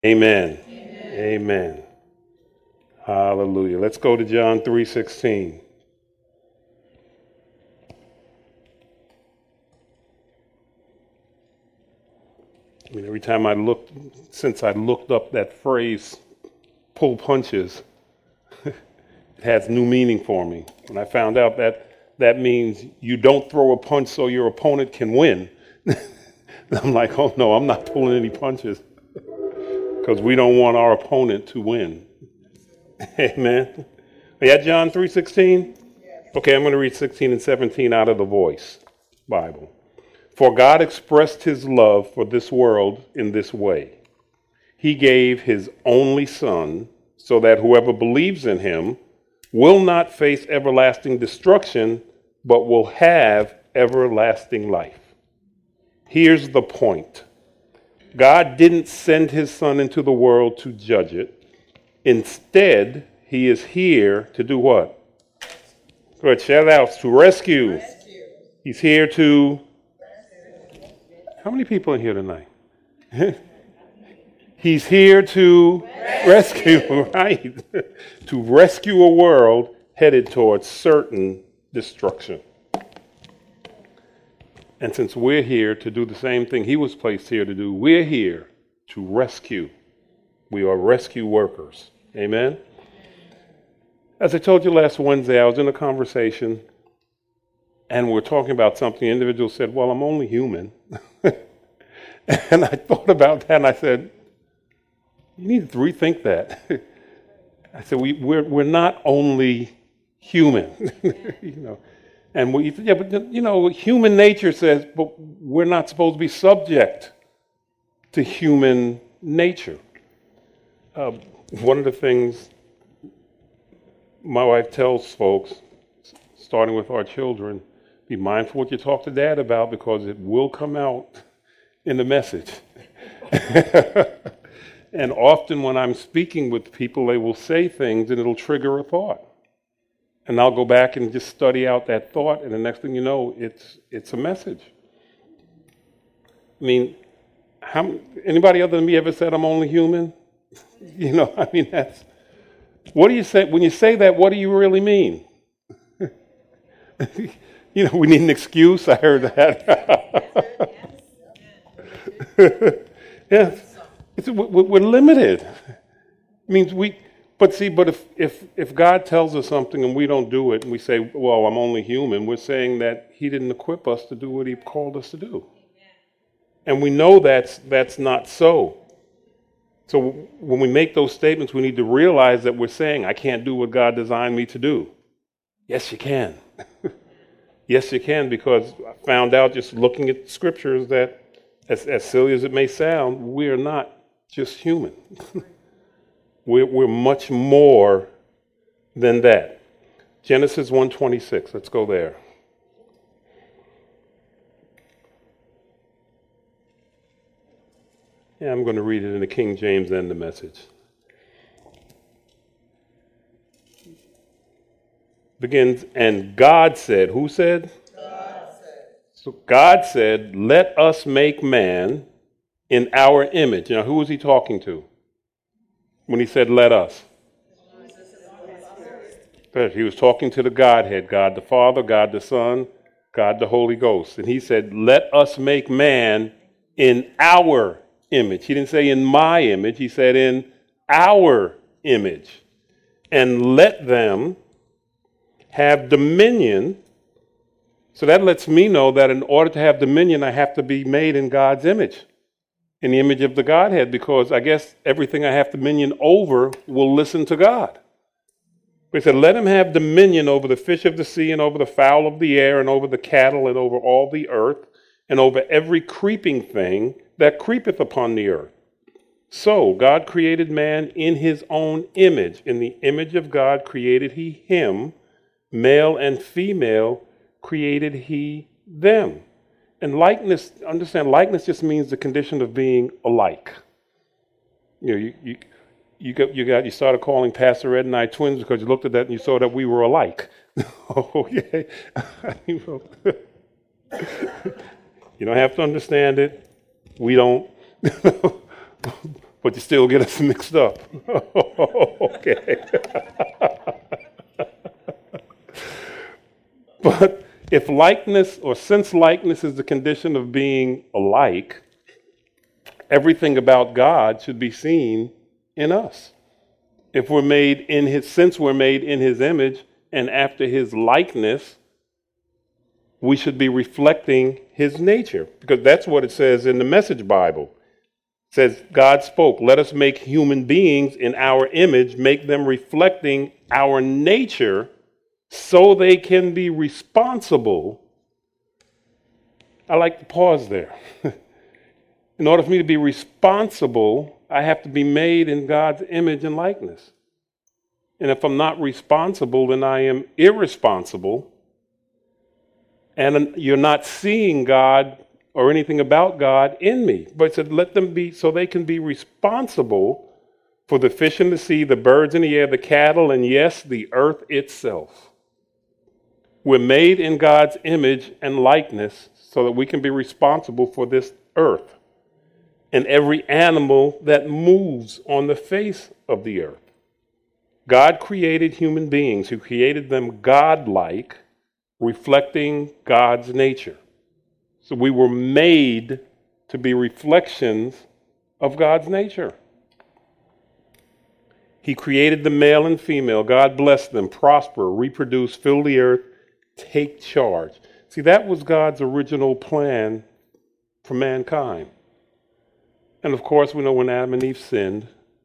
Amen. Amen. Hallelujah. Let's go to John 3:16. I mean, every time since I looked up that phrase, pull punches, it has new meaning for me. And I found out that means you don't throw a punch so your opponent can win. I'm like, oh no, I'm not pulling any punches because we don't want our opponent to win. Amen. Are you at John 3:16? Okay, I'm going to read 16 and 17 out of the Voice Bible. For God expressed his love for this world in this way. He gave his only Son so that whoever believes in him will not face everlasting destruction, but will have everlasting life. Here's the point. God didn't send his Son into the world to judge it. Instead, he is here to do what? Good, shout out, to rescue. He's here to... How many people in here tonight? He's here to rescue, right? To rescue a world headed towards certain destruction. And since we're here to do the same thing he was placed here to do, we're here to rescue. We are rescue workers. Amen? As I told you last Wednesday, I was in a conversation and we're talking about something. The individual said, well, I'm only human. And I thought about that and I said, you need to rethink that. I said, we're not only human, you know. And but human nature says, but we're not supposed to be subject to human nature. One of the things my wife tells folks, starting with our children, be mindful what you talk to dad about because it will come out in the message. And often when I'm speaking with people, they will say things and it'll trigger a thought. And I'll go back and just study out that thought, and the next thing you know, it's a message. I mean, anybody other than me ever said I'm only human? That's... What do you say, when you say that, what do you really mean? We need an excuse, I heard that. Yes. We're limited. It means but if God tells us something and we don't do it and we say, well, I'm only human, we're saying that he didn't equip us to do what he called us to do. And we know that's not so. So when we make those statements, we need to realize that we're saying, I can't do what God designed me to do. Yes, you can. Yes, you can, because I found out just looking at scriptures that, as silly as it may sound, we are not just human. We're much more than that. Genesis 1:26, let's go there. Yeah, I'm going to read it in the King James and the Message. Begins, and God said, who said? God said. So God said, let us make man in our image. Now, who was he talking to when he said, let us? He was talking to the Godhead, God the Father, God the Son, God the Holy Ghost. And he said, let us make man in our image. He didn't say in my image. He said in our image. And let them have dominion. So that lets me know that in order to have dominion, I have to be made in God's image, in the image of the Godhead, because I guess everything I have dominion over will listen to God. He said, let him have dominion over the fish of the sea and over the fowl of the air and over the cattle and over all the earth and over every creeping thing that creepeth upon the earth. So God created man in his own image. In the image of God created he him. Male and female created he them. And likeness, understand, likeness just means the condition of being alike. You started calling Pastor Ed and I twins because you looked at that and you saw that we were alike. Oh, yeah. You don't have to understand it. We don't. but you still get us mixed up. Okay. But if likeness or since likeness is the condition of being alike, everything about God should be seen in us. If we're made in his, since we're made in his image and after his likeness, we should be reflecting his nature, because that's what it says in the Message Bible. It says, God spoke, let us make human beings in our image, make them reflecting our nature so they can be responsible. I like to pause there. In order for me to be responsible, I have to be made in God's image and likeness. And if I'm not responsible, then I am irresponsible. And you're not seeing God or anything about God in me. But it said, let them be, so they can be responsible for the fish in the sea, the birds in the air, the cattle, and yes, the earth itself. We're made in God's image and likeness so that we can be responsible for this earth and every animal that moves on the face of the earth. God created human beings who created them God-like, reflecting God's nature. So we were made to be reflections of God's nature. He created the male and female. God blessed them, prosper, reproduce, fill the earth, take charge. See, that was God's original plan for mankind. And of course, we know when Adam and Eve sinned,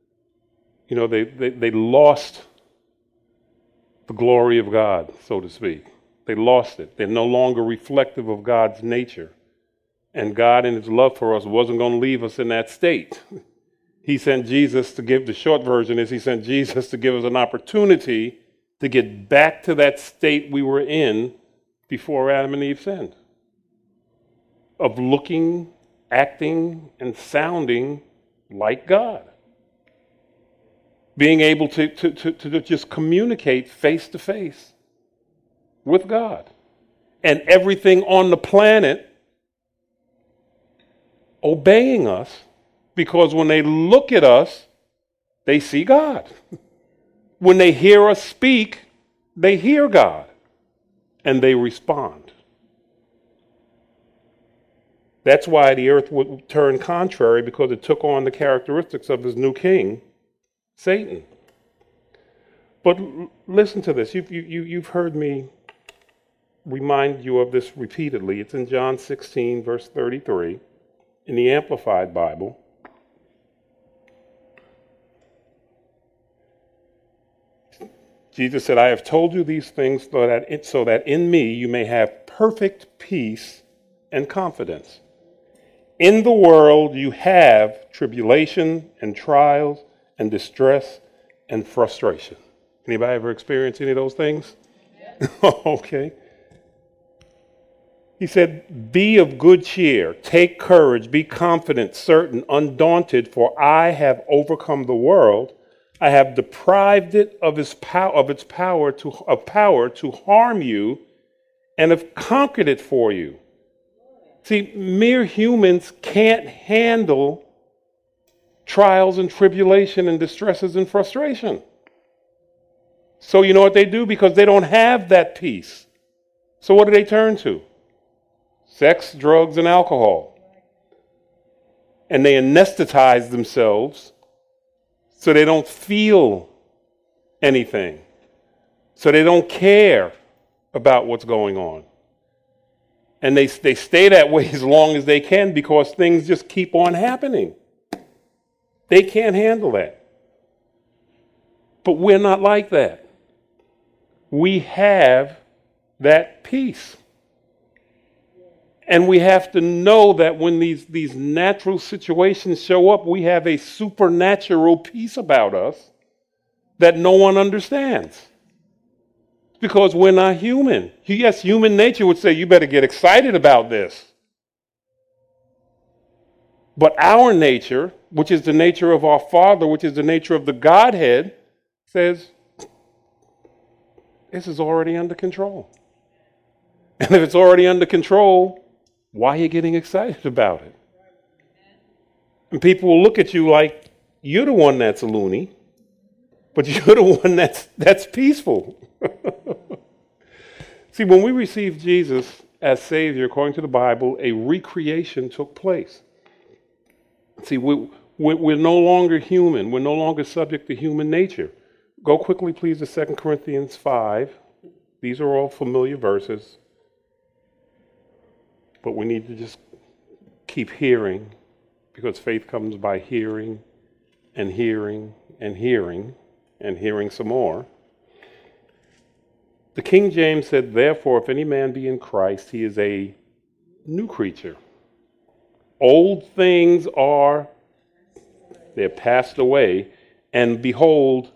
they lost the glory of God, so to speak. They lost it. They're no longer reflective of God's nature. And God, in his love for us, wasn't going to leave us in that state. He sent Jesus to give, the short version is he sent Jesus to give us an opportunity to get back to that state we were in before Adam and Eve sinned. Of looking, acting, and sounding like God. Being able to just communicate face to face with God. And everything on the planet obeying us, because when they look at us, they see God. When they hear us speak, they hear God and they respond. That's why the earth would turn contrary, because it took on the characteristics of his new king, Satan. But listen to this. You've heard me remind you of this repeatedly. It's in John 16, verse 33, in the Amplified Bible. Jesus said, I have told you these things so that in me you may have perfect peace and confidence. In the world you have tribulation and trials and distress and frustration. Anybody ever experienced any of those things? Yeah. Okay. He said, be of good cheer, take courage, be confident, certain, undaunted, for I have overcome the world. I have deprived it of its power to harm you, and have conquered it for you. See, mere humans can't handle trials and tribulation and distresses and frustration. So you know what they do? Because they don't have that peace. So what do they turn to? Sex, drugs, and alcohol. And they anesthetize themselves so they don't feel anything. So they don't care about what's going on. And they stay that way as long as they can, because things just keep on happening. They can't handle that. But we're not like that. We have that peace. And we have to know that when these natural situations show up, we have a supernatural peace about us that no one understands. Because we're not human. Yes, human nature would say, you better get excited about this. But our nature, which is the nature of our Father, which is the nature of the Godhead, says, this is already under control. And if it's already under control, why are you getting excited about it? And people will look at you like You're the one that's loony, but you're the one that's peaceful. See, when we received Jesus as Savior, according to the Bible, a recreation took place. See, we're no longer human. We're no longer subject to human nature. Go quickly, please, to 2 Corinthians 5. These are all familiar verses, but we need to just keep hearing, because faith comes by hearing and hearing and hearing and hearing some more. The King James said, therefore, if any man be in Christ, he is a new creature. Old things they're passed away, and behold,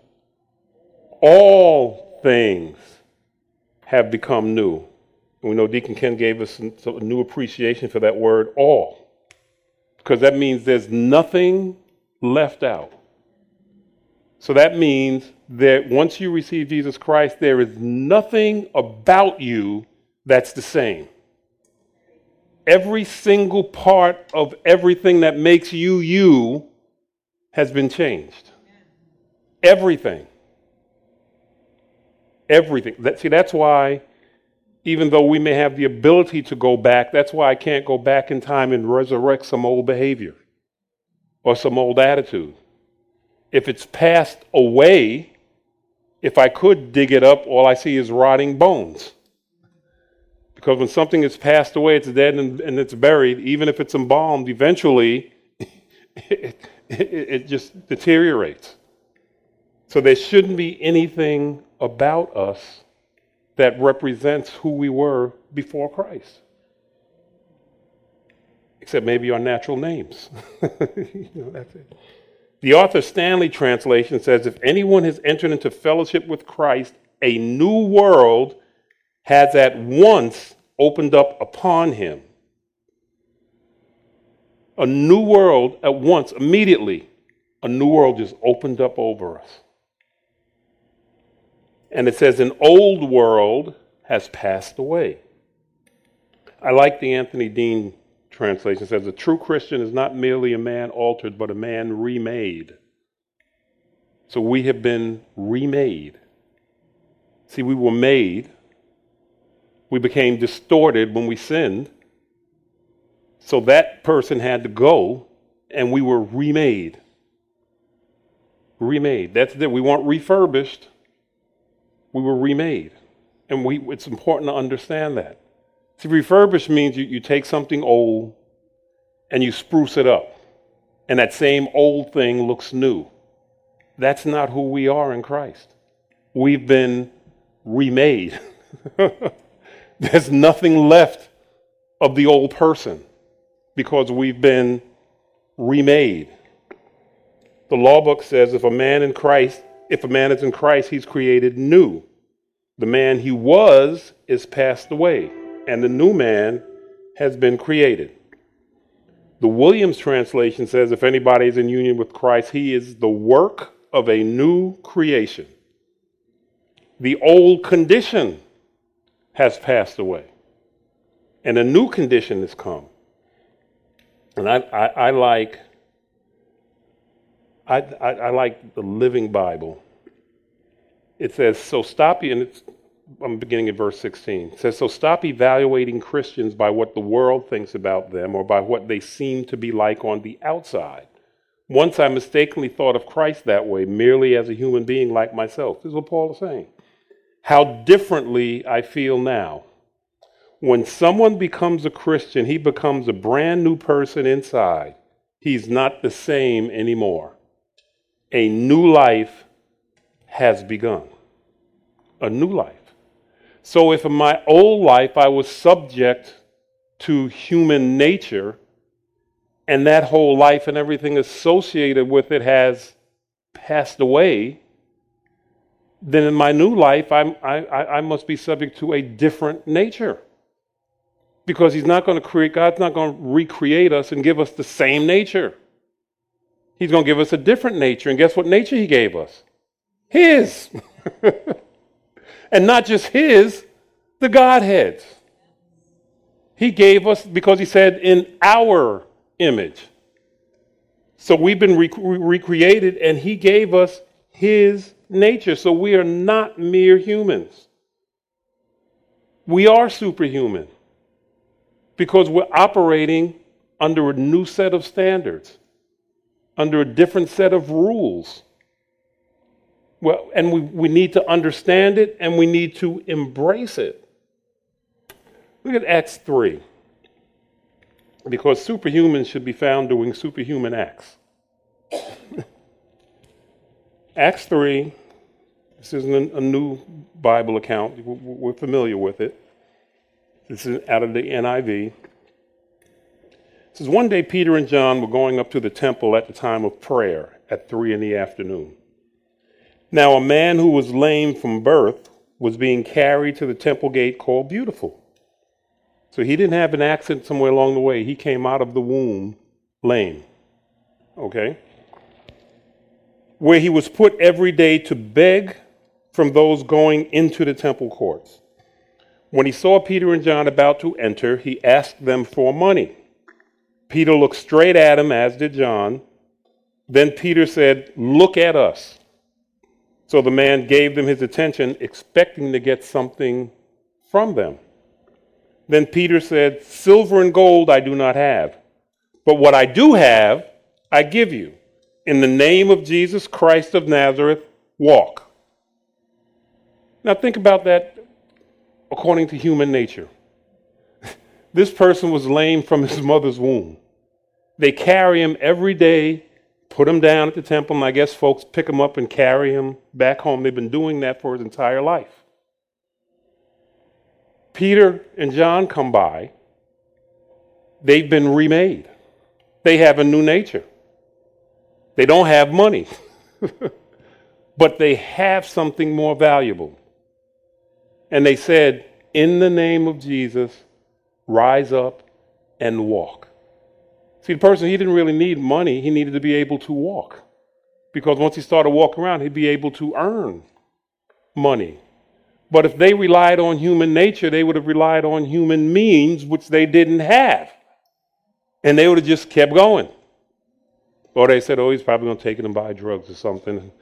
all things have become new. We know Deacon Ken gave us a new appreciation for that word, all, because that means there's nothing left out. So that means that once you receive Jesus Christ, there is nothing about you that's the same. Every single part of everything that makes you you has been changed. Everything. Everything. That's why, even though we may have the ability to go back, that's why I can't go back in time and resurrect some old behavior or some old attitude. If it's passed away, if I could dig it up, all I see is rotting bones. Because when something is passed away, it's dead and it's buried, even if it's embalmed, eventually it just deteriorates. So there shouldn't be anything about us that represents who we were before Christ. Except maybe our natural names. That's it. The Arthur Stanley translation says, if anyone has entered into fellowship with Christ, a new world has at once opened up upon him. A new world at once, immediately, a new world just opened up over us. And it says an old world has passed away. I like the Anthony Dean translation. It says a true Christian is not merely a man altered, but a man remade. So we have been remade. See, we were made. We became distorted when we sinned. So that person had to go, and we were remade. Remade. That's it. We weren't refurbished. We were remade. And it's important to understand that. See, refurbish means you take something old and you spruce it up. And that same old thing looks new. That's not who we are in Christ. We've been remade. There's nothing left of the old person because we've been remade. The law book says if a man is in Christ, he's created new. The man he was is passed away, and the new man has been created. The Williams translation says if anybody is in union with Christ, he is the work of a new creation. The old condition has passed away, and a new condition has come. And I like the Living Bible. It says, so stop, and I'm beginning at verse 16. It says, so stop evaluating Christians by what the world thinks about them or by what they seem to be like on the outside. Once I mistakenly thought of Christ that way, merely as a human being like myself. This is what Paul is saying. How differently I feel now. When someone becomes a Christian, he becomes a brand new person inside. He's not the same anymore. A new life has begun. A new life. So if in my old life I was subject to human nature, and that whole life and everything associated with it has passed away, then in my new life I must be subject to a different nature. Because God's not going to recreate us and give us the same nature. He's going to give us a different nature. And guess what nature he gave us? His. And not just his, the Godhead's. He gave us, because he said, in our image. So we've been recreated, and he gave us his nature. So we are not mere humans. We are superhuman because we're operating under a new set of standards, under a different set of rules. Well, and we need to understand it, and we need to embrace it. Look at Acts 3. Because superhumans should be found doing superhuman acts. Acts 3, this isn't a new Bible account. We're familiar with it. This is out of the NIV. It says, one day Peter and John were going up to the temple at the time of prayer at 3 p.m. Now a man who was lame from birth was being carried to the temple gate called Beautiful. So he didn't have an accident somewhere along the way. He came out of the womb lame. Okay? Where he was put every day to beg from those going into the temple courts. When he saw Peter and John about to enter, he asked them for money. Peter looked straight at him, as did John. Then Peter said, "Look at us." So the man gave them his attention, expecting to get something from them. Then Peter said, "Silver and gold I do not have, but what I do have, I give you. In the name of Jesus Christ of Nazareth, walk." Now think about that according to human nature. This person was lame from his mother's womb. They carry him every day, put him down at the temple, and I guess folks pick him up and carry him back home. They've been doing that for his entire life. Peter and John come by. They've been remade. They have a new nature. They don't have money, but they have something more valuable. And they said, "In the name of Jesus, rise up and walk." See, the person, he didn't really need money. He needed to be able to walk. Because once he started walking around, he'd be able to earn money. But if they relied on human nature, they would have relied on human means, which they didn't have. And they would have just kept going. Or they said, "Oh, he's probably going to take it and buy drugs or something."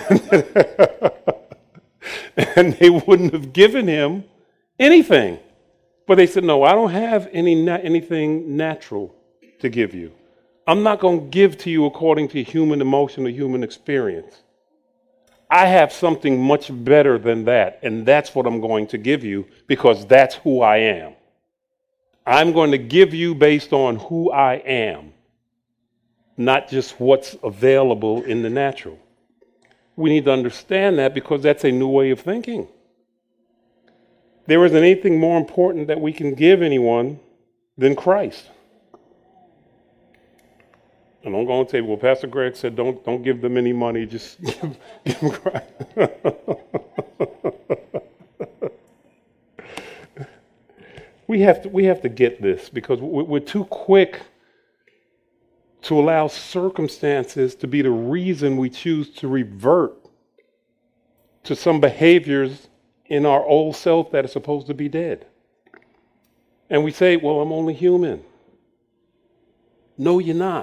And they wouldn't have given him anything. But they said, "No, I don't have anything natural to give you. I'm not going to give to you according to human emotion or human experience. I have something much better than that, and that's what I'm going to give you because that's who I am. I'm going to give you based on who I am, not just what's available in the natural." We need to understand that because that's a new way of thinking. There isn't anything more important that we can give anyone than Christ. And I'm going to say, well, Pastor Greg said, don't give them any money, just give them Christ. We have to get this because we're too quick to allow circumstances to be the reason we choose to revert to some behaviors in our old self that are supposed to be dead. And we say, well, I'm only human. No, you're not.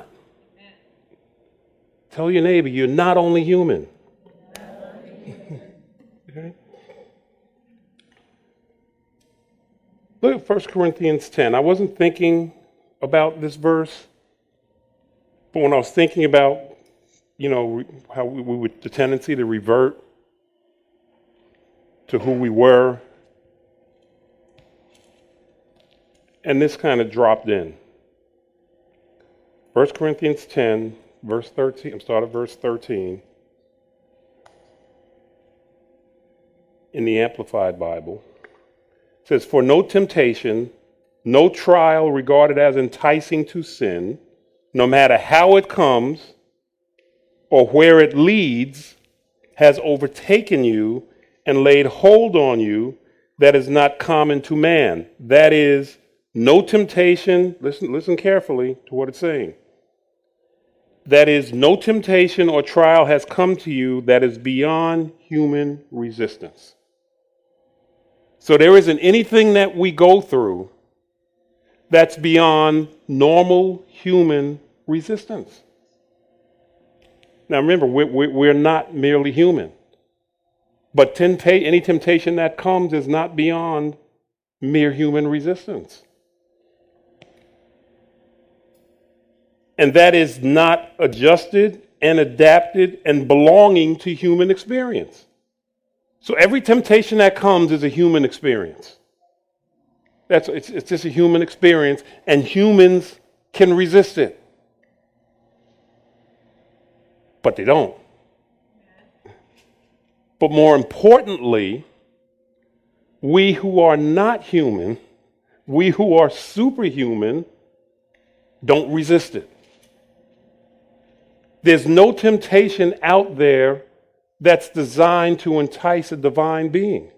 Tell your neighbor, you're not only human. Okay? Look at 1 Corinthians 10. I wasn't thinking about this verse, but when I was thinking about, how we would the tendency to revert to who we were, and this kind of dropped in. 1 Corinthians 10, verse 13. I'm starting at verse 13 in the Amplified Bible. It says, "For no temptation, no trial regarded as enticing to sin, no matter how it comes or where it leads, has overtaken you and laid hold on you that is not common to man." That is, no temptation, listen carefully to what it's saying. That is, no temptation or trial has come to you that is beyond human resistance. So there isn't anything that we go through that's beyond normal human resistance. Now remember, we're not merely human. But any temptation that comes is not beyond mere human resistance. And that is not adjusted and adapted and belonging to human experience. So every temptation that comes is a human experience. It's just a human experience, and humans can resist it. But they don't. But more importantly, we who are not human, we who are superhuman, don't resist it. There's no temptation out there that's designed to entice a divine being.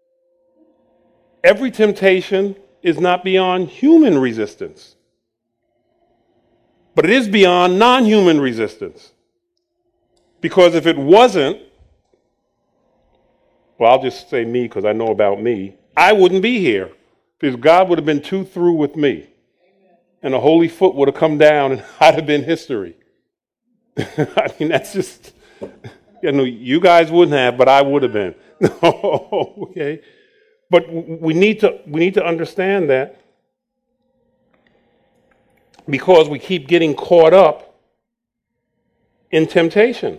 Every temptation is not beyond human resistance, but it is beyond non-human resistance. Because if it wasn't, well, I'll just say me because I know about me, I wouldn't be here because God would have been too through with me. And the holy foot would have come down and I'd have been history. I mean, that's just, you guys wouldn't have, but I would have been. Okay? But we need to understand that because we keep getting caught up in temptation.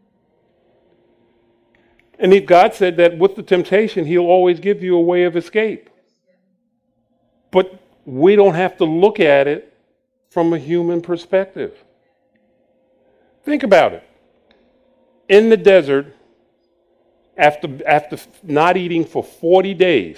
And God said that with the temptation, he'll always give you a way of escape. But we don't have to look at it from a human perspective. Think about it. In the desert, after not eating for 40 days,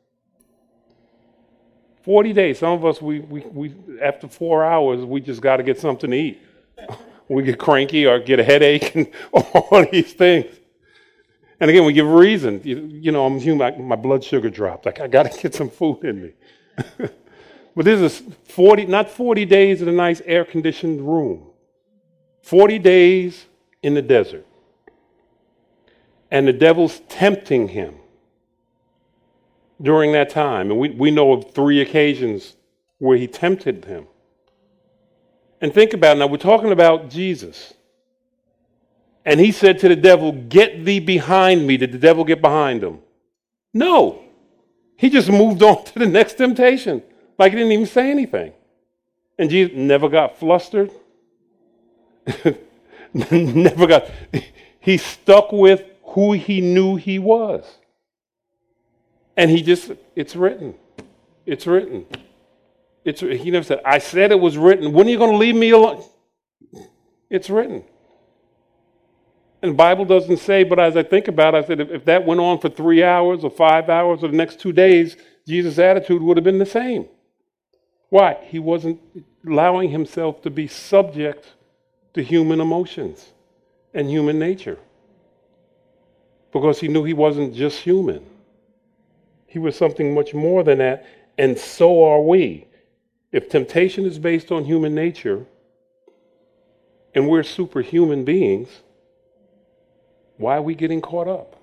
40 days, some of us, we after 4 hours, we just got to get something to eat. We get cranky or get a headache and all these things. And again, we give a reason. I'm human. My blood sugar dropped. Like, I got to get some food in me. But this is not 40 days in a nice air-conditioned room. 40 days in the desert. And the devil's tempting him during that time. And we know of 3 occasions where he tempted him. And think about it. Now, we're talking about Jesus. And he said to the devil, "Get thee behind me." Did the devil get behind him? No. He just moved on to the next temptation. Like he didn't even say anything. And Jesus never got flustered. He stuck with who he knew he was. And it's written. It's written. He never said, "I said it was written. When are you going to leave me alone?" It's written. And the Bible doesn't say, but as I think about it, I said, if that went on for 3 hours or 5 hours or the next 2 days, Jesus' attitude would have been the same. Why? He wasn't allowing himself to be subject to human emotions and human nature. Because he knew he wasn't just human. He was something much more than that, and so are we. If temptation is based on human nature, and we're superhuman beings, why are we getting caught up?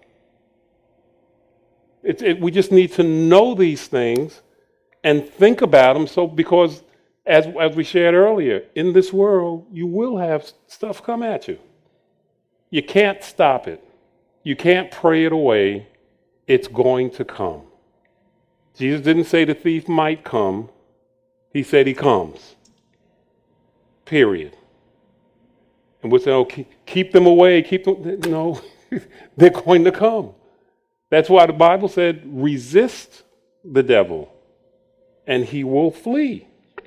We just need to know these things and think about them. Because as we shared earlier, in this world, you will have stuff come at you. You can't stop it. You can't pray it away. It's going to come. Jesus didn't say the thief might come. He said he comes. Period. And we'll say, "Oh, keep them away, keep them." No, they're going to come. That's why the Bible said, resist the devil, and he will flee.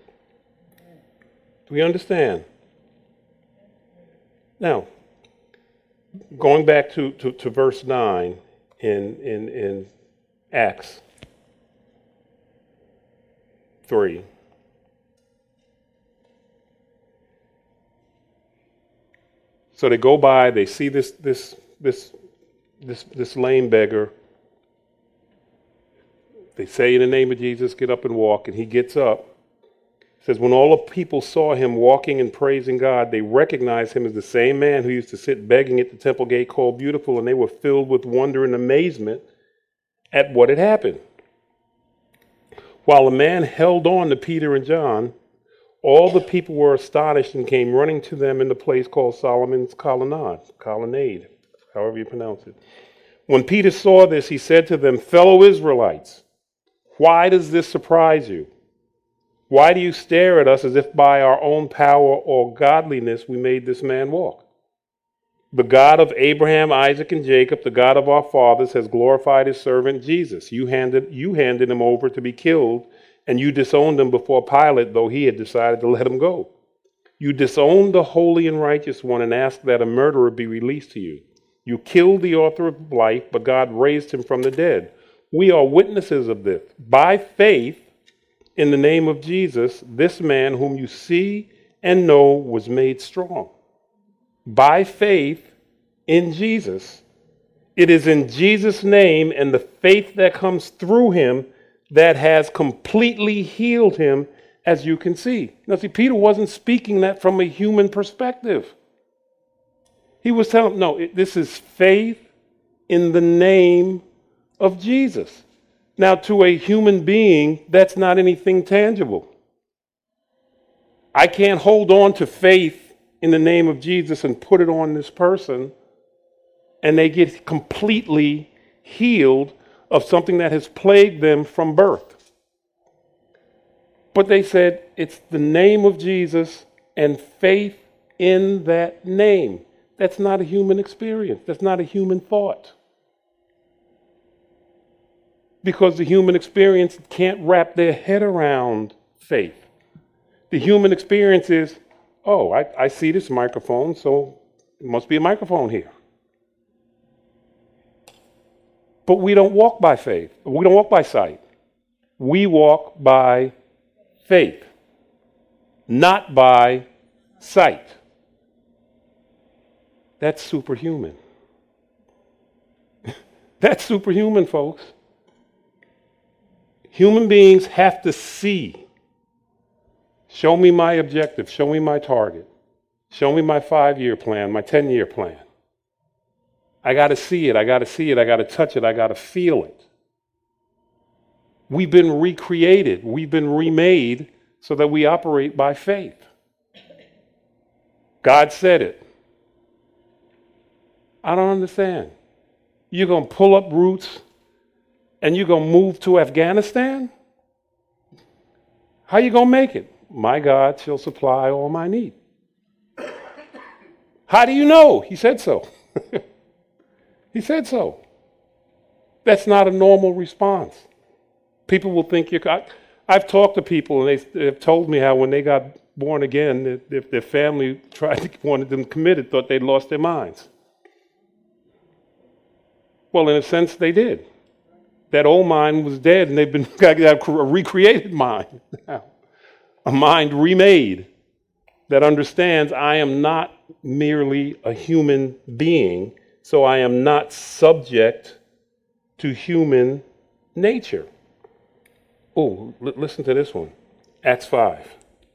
Do we understand? Now, going back to verse 9 in Acts 3. So they go by, they see this lame beggar. They say, "In the name of Jesus, get up and walk." And he gets up. It says, when all the people saw him walking and praising God, they recognized him as the same man who used to sit begging at the temple gate called Beautiful, and they were filled with wonder and amazement at what had happened. While the man held on to Peter and John, All the people were astonished and came running to them in the place called Solomon's colonnade, however you pronounce it. When Peter saw this, he said to them, "Fellow Israelites, why does this surprise you? Why do you stare at us as if by our own power or godliness we made this man walk? The God of Abraham, Isaac, and Jacob, the God of our fathers, has glorified his servant Jesus. You handed him over to be killed, and you disowned him before Pilate, though he had decided to let him go. You disowned the holy and righteous one and asked that a murderer be released to you. You killed the author of life, but God raised him from the dead. We are witnesses of this. By faith, in the name of Jesus, this man whom you see and know was made strong. By faith in Jesus. It is in Jesus' name and the faith that comes through him that has completely healed him, as you can see." Now, see, Peter wasn't speaking that from a human perspective. He was telling, no, this is faith in the name of Jesus. Now, to a human being, that's not anything tangible. I can't hold on to faith in the name of Jesus and put it on this person, and they get completely healed of something that has plagued them from birth. But they said it's the name of Jesus and faith in that name. That's not a human experience. That's not a human thought. Because the human experience can't wrap their head around faith. The human experience is, oh, I see this microphone, so it must be a microphone here. But we don't walk by faith. We don't walk by sight. We walk by faith, not by sight. That's superhuman. That's superhuman, folks. Human beings have to see. Show me my objective. Show me my target. Show me my 5-year plan, my 10-year plan. I got to see it. I got to see it. I got to touch it. I got to feel it. We've been recreated. We've been remade so that we operate by faith. God said it. I don't understand. You're going to pull up roots and you're going to move to Afghanistan? How you going to make it? My God shall supply all my need. How do you know? He said so. He said so. That's not a normal response. People will think I've talked to people and they've told me how when they got born again, if their family wanted them committed, thought they'd lost their minds. Well, in a sense, they did. That old mind was dead, and they've been got a recreated mind now, a mind remade that understands I am not merely a human being, so I am not subject to human nature. Oh, listen to this one, Acts 5.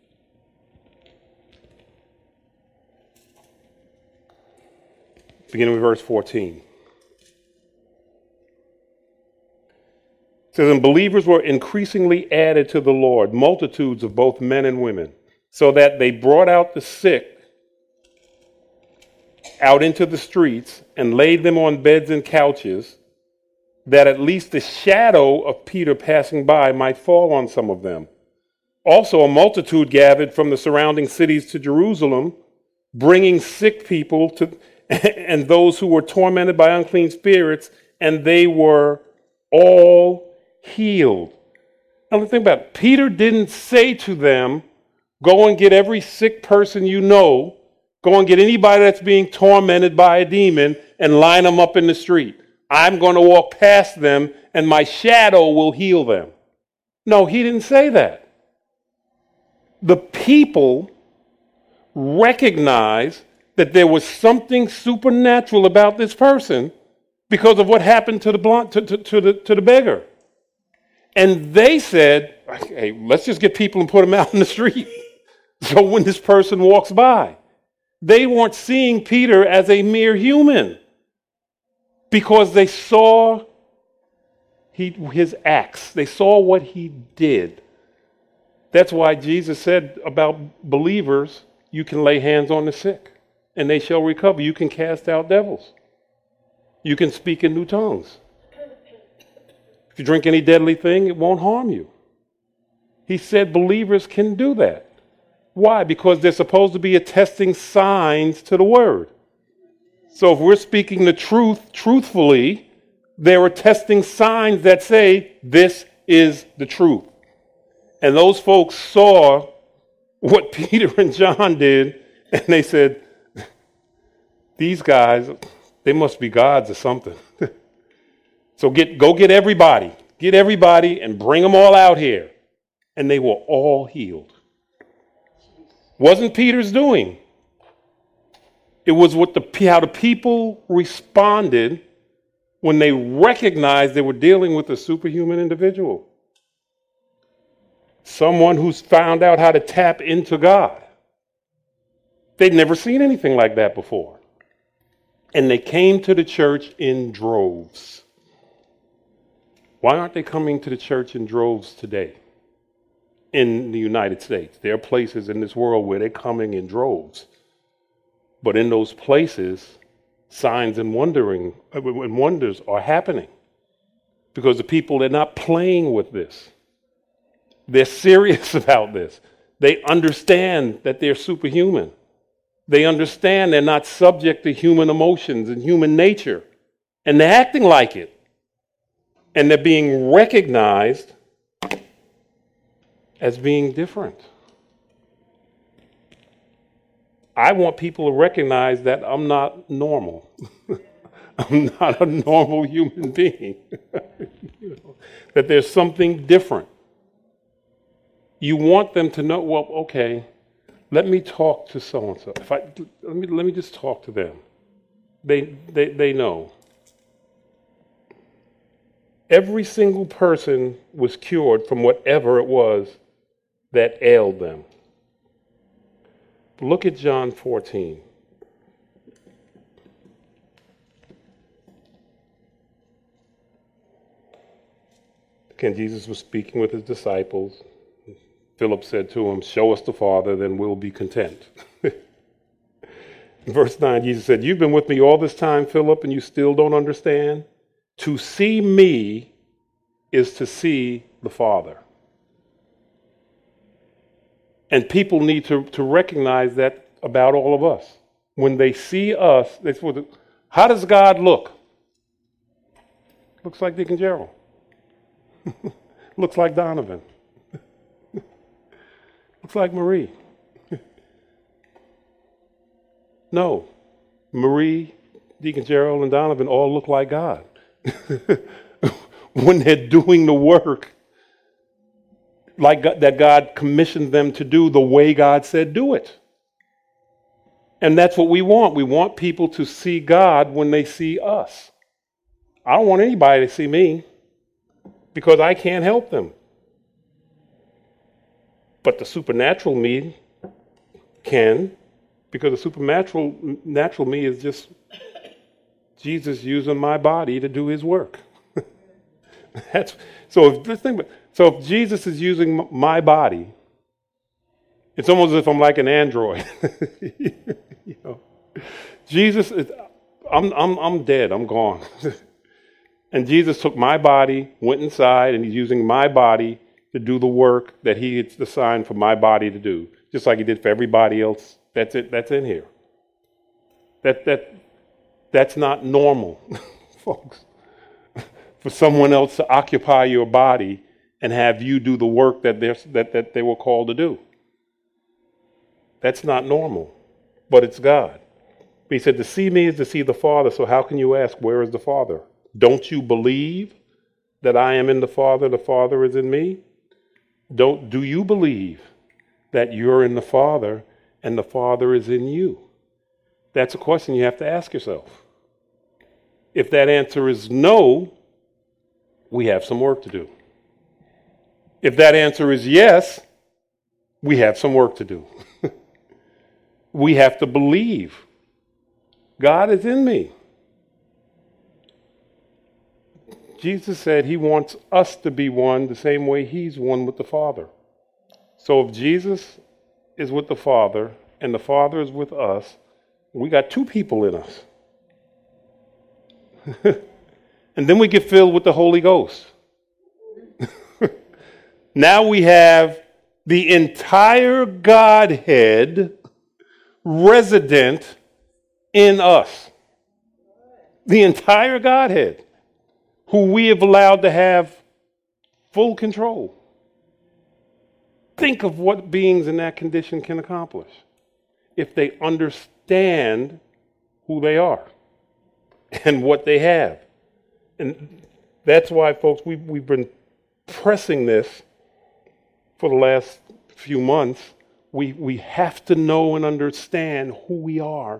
Beginning with verse 14. It says, and believers were increasingly added to the Lord, multitudes of both men and women, so that they brought out the sick out into the streets and laid them on beds and couches, that at least the shadow of Peter passing by might fall on some of them. Also a multitude gathered from the surrounding cities to Jerusalem, bringing sick people and those who were tormented by unclean spirits, and they were all healed. Now think about it. Peter didn't say to them, go and get every sick person you know, go and get anybody that's being tormented by a demon and line them up in the street. I'm going to walk past them and my shadow will heal them. No, he didn't say that. The people recognized that there was something supernatural about this person because of what happened to the beggar. And they said, hey, let's just get people and put them out in the street. So when this person walks by, they weren't seeing Peter as a mere human because they saw his acts. They saw what he did. That's why Jesus said about believers, you can lay hands on the sick and they shall recover. You can cast out devils. You can speak in new tongues. If you drink any deadly thing, it won't harm you. He said believers can do that. Why? Because they're supposed to be attesting signs to the word. So if we're speaking the truth truthfully, they're attesting signs that say this is the truth. And those folks saw what Peter and John did, and they said, these guys, they must be gods or something. So go get everybody. Get everybody and bring them all out here. And they were all healed. Wasn't Peter's doing. It was how the people responded when they recognized they were dealing with a superhuman individual. Someone who's found out how to tap into God. They'd never seen anything like that before. And they came to the church in droves. Why aren't they coming to the church in droves today in the United States? There are places in this world where they're coming in droves. But in those places, signs and wonders are happening. Because the people are not playing with this. They're serious about this. They understand that they're superhuman. They understand they're not subject to human emotions and human nature. And they're acting like it. And they're being recognized as being different. I want people to recognize that I'm not normal. I'm not a normal human being. That there's something different. You want them to know, well, okay, let me talk to so-and-so. Let me just talk to them. They know. Every single person was cured from whatever it was that ailed them. Look at John 14. Again, Jesus was speaking with his disciples. Philip said to him, show us the Father, then we'll be content. In verse 9, Jesus said, you've been with me all this time, Philip, and you still don't understand? To see me is to see the Father. And people need to recognize that about all of us. When they see us, how does God look? Looks like Deacon Gerald. Looks like Donovan. Looks like Marie. No. Marie, Deacon Gerald, and Donovan all look like God. When they're doing the work that God commissioned them to do the way God said do it. And that's what we want. We want people to see God when they see us. I don't want anybody to see me because I can't help them. But the supernatural me can, because the supernatural me is just Jesus using my body to do his work. So if Jesus is using my body, it's almost as if I'm like an android. You know, Jesus is, I'm dead, I'm gone. And Jesus took my body, went inside, and he's using my body to do the work that he had assigned for my body to do, just like he did for everybody else that's in here. That's not normal, folks. For someone else to occupy your body and have you do the work that they were called to do. That's not normal, but it's God. But he said, to see me is to see the Father, so how can you ask, where is the Father? Don't you believe that I am in the Father is in me? Do you believe that you're in the Father and the Father is in you? That's a question you have to ask yourself. If that answer is no, we have some work to do. If that answer is yes, we have some work to do. We have to believe God is in me. Jesus said he wants us to be one the same way he's one with the Father. So if Jesus is with the Father and the Father is with us, we got two people in us. And then we get filled with the Holy Ghost. Now we have the entire Godhead resident in us. The entire Godhead, who we have allowed to have full control. Think of what beings in that condition can accomplish if they understand who they are and what they have. And that's why, folks, we've been pressing this for the last few months. We have to know and understand who we are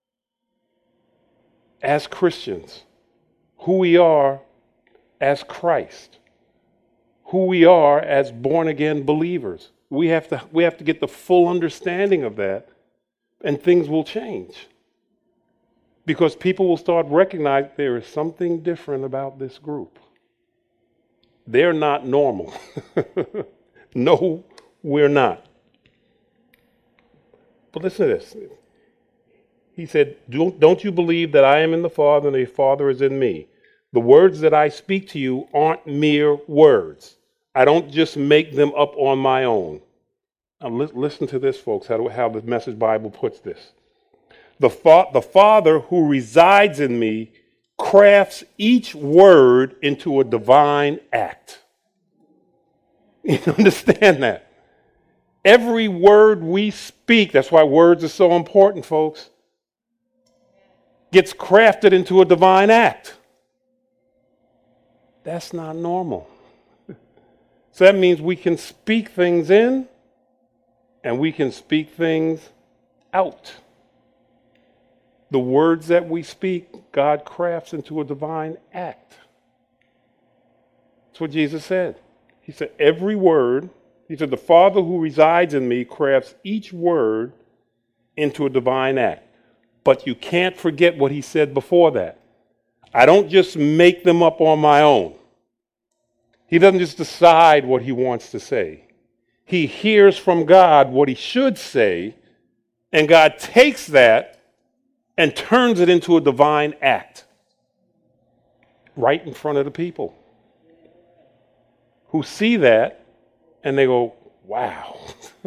as Christians, who we are as Christ, who we are as born-again believers. We have to get the full understanding of that, and things will change. Because people will start recognizing there is something different about this group. They're not normal. No, we're not. But listen to this. He said, don't you believe that I am in the Father and the Father is in me? The words that I speak to you aren't mere words. I don't just make them up on my own. Now listen to this, folks, how the Message Bible puts this. The Father who resides in me crafts each word into a divine act. You understand that? Every word we speak, that's why words are so important, folks, gets crafted into a divine act. That's not normal. So that means we can speak things in and we can speak things out. The words that we speak, God crafts into a divine act. That's what Jesus said. He said, every word, he said, the Father who resides in me crafts each word into a divine act. But you can't forget what he said before that. I don't just make them up on my own. He doesn't just decide what he wants to say. He hears from God what he should say, and God takes that and turns it into a divine act right in front of the people who see that and they go, wow.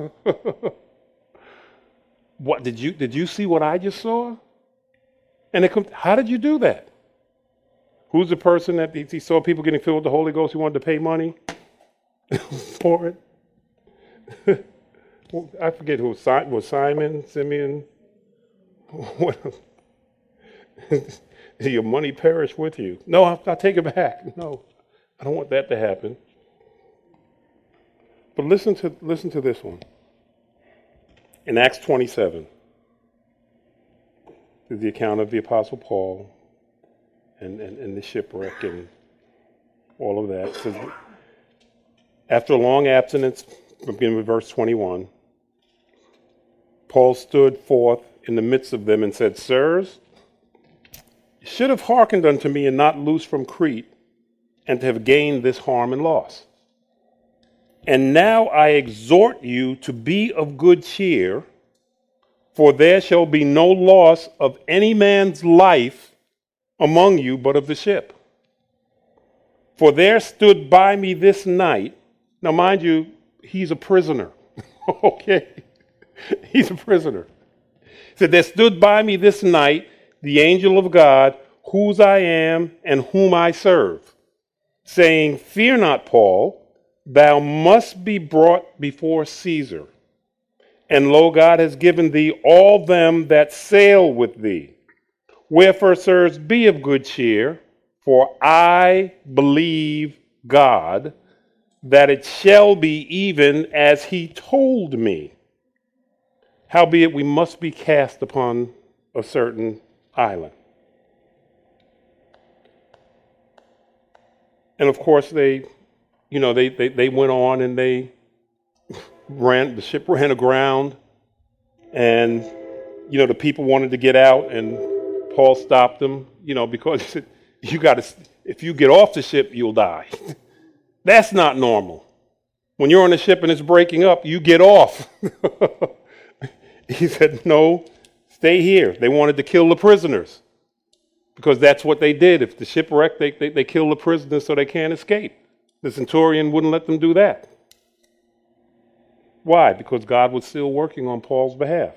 What did you see what I just saw? And they come, how did you do that? Who's the person that he saw people getting filled with the Holy Ghost who wanted to pay money for it? Well, I forget who was Simon, Simeon. Your money perish with you. No, I'll take it back. No, I don't want that to happen. But listen to this one. In Acts 27, is the account of the Apostle Paul and the shipwreck and all of that. It says, after a long abstinence, beginning with verse 21, Paul stood forth in the midst of them and said, sirs, you should have hearkened unto me and not loosed from Crete, and to have gained this harm and loss. And now I exhort you to be of good cheer, for there shall be no loss of any man's life among you, but of the ship. For there stood by me this night. Now, mind you, he's a prisoner. Okay? He's a prisoner. He said, there stood by me this night the angel of God, whose I am and whom I serve, saying, fear not, Paul, thou must be brought before Caesar. And lo, God has given thee all them that sail with thee. Wherefore, sirs, be of good cheer, for I believe God, that it shall be even as he told me. Howbeit we must be cast upon a certain island. And of course they went on and the ship ran aground, and the people wanted to get out, and Paul stopped them, because he said, if you get off the ship, you'll die. That's not normal. When you're on a ship and it's breaking up, you get off. He said, no, stay here. They wanted to kill the prisoners because that's what they did. If the ship wrecked, they kill the prisoners so they can't escape. The centurion wouldn't let them do that. Why? Because God was still working on Paul's behalf.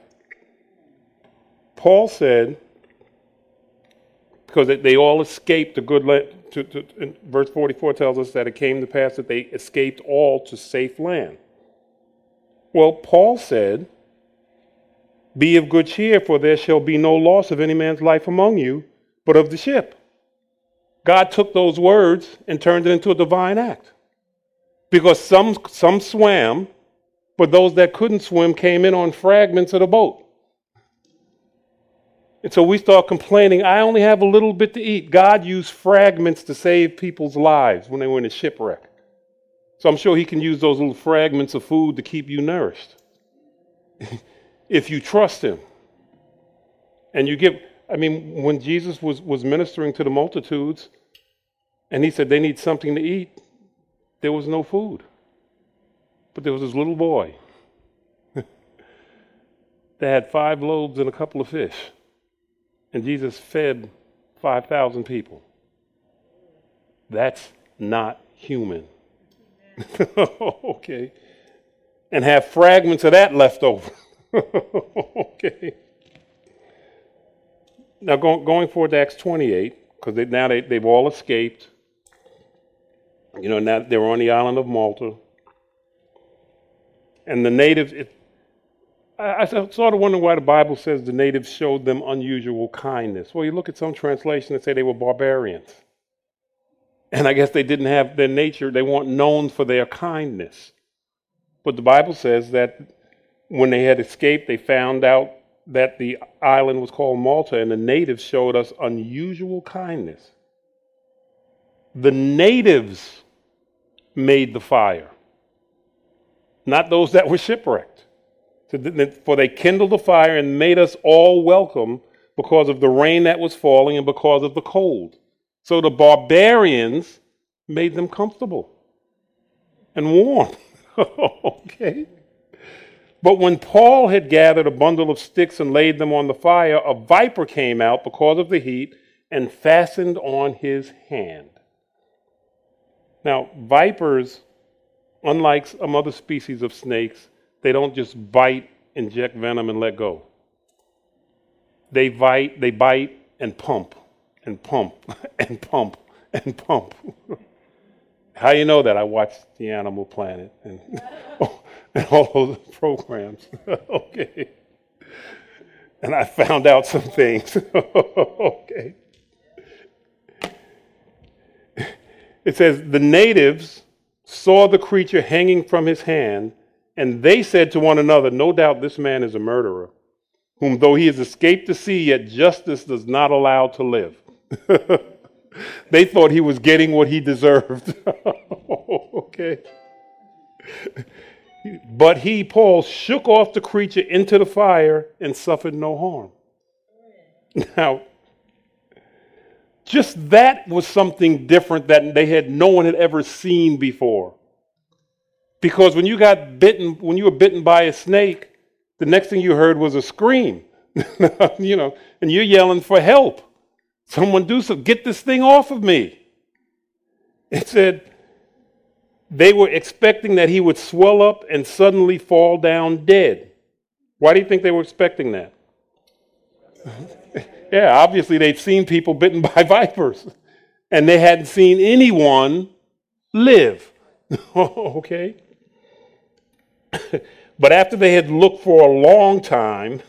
Paul said, because they all escaped the good land. Verse 44 tells us that it came to pass that they escaped all to safe land. Well, Paul said, be of good cheer, for there shall be no loss of any man's life among you, but of the ship. God took those words and turned it into a divine act. Because some swam, but those that couldn't swim came in on fragments of the boat. And so we start complaining, I only have a little bit to eat. God used fragments to save people's lives when they were in a shipwreck. So I'm sure he can use those little fragments of food to keep you nourished. If you trust him. And you give, when Jesus was ministering to the multitudes, and he said they need something to eat, there was no food. But there was this little boy that had 5 loaves and a couple of fish. And Jesus fed 5,000 people. That's not human. Okay. And have fragments of that left over. Okay. Now going forward to Acts 28, because they've all escaped. Now they're on the island of Malta. And the natives, I sort of wonder why the Bible says the natives showed them unusual kindness. Well, you look at some translations that say they were barbarians. And I guess they didn't have their nature, they weren't known for their kindness. But the Bible says that when they had escaped, they found out that the island was called Malta, and the natives showed us unusual kindness. The natives made the fire, not those that were shipwrecked. For they kindled a fire and made us all welcome because of the rain that was falling and because of the cold. So the barbarians made them comfortable and warm. Okay. But when Paul had gathered a bundle of sticks and laid them on the fire, a viper came out because of the heat and fastened on his hand. Now, vipers, unlike some other species of snakes, they don't just bite, inject venom, and let go. They bite and pump and pump and pump and pump. How you know that? I watched the Animal Planet and all those programs. Okay. And I found out some things. Okay. It says, the natives saw the creature hanging from his hand, and they said to one another, no doubt this man is a murderer, whom though he has escaped the sea, yet justice does not allow to live. They thought he was getting what he deserved. Okay. But he, Paul, shook off the creature into the fire and suffered no harm. Now, just that was something different that no one had ever seen before. Because when you were bitten by a snake, the next thing you heard was a scream, and you're yelling for help. Someone do something, get this thing off of me. It said they were expecting that he would swell up and suddenly fall down dead. Why do you think they were expecting that? Yeah, obviously they'd seen people bitten by vipers, and they hadn't seen anyone live. Okay? But after they had looked for a long time,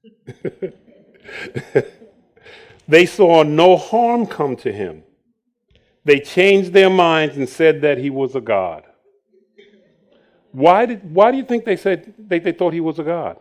they saw no harm come to him. They changed their minds and said that he was a god. Why do you think they said they thought he was a god?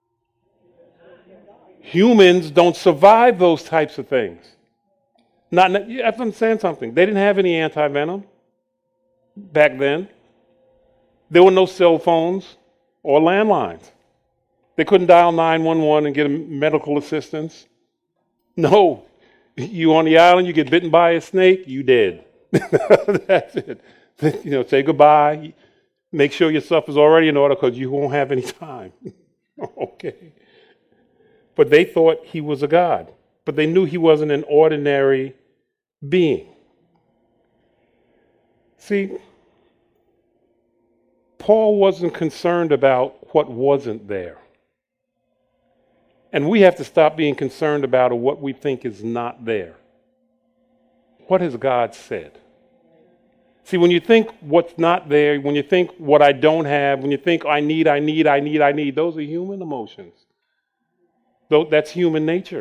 Humans don't survive those types of things. You have to understand something. They didn't have any anti-venom back then. There were no cell phones or landlines. They couldn't dial 911 and get medical assistance. No. You on the island, you get bitten by a snake, you dead. That's it. Say goodbye. Make sure your stuff is already in order because you won't have any time. Okay. But they thought he was a god. But they knew he wasn't an ordinary being. See, Paul wasn't concerned about what wasn't there. And we have to stop being concerned about what we think is not there. What has God said? See, when you think what's not there, when you think what I don't have, when you think I need, those are human emotions. That's human nature.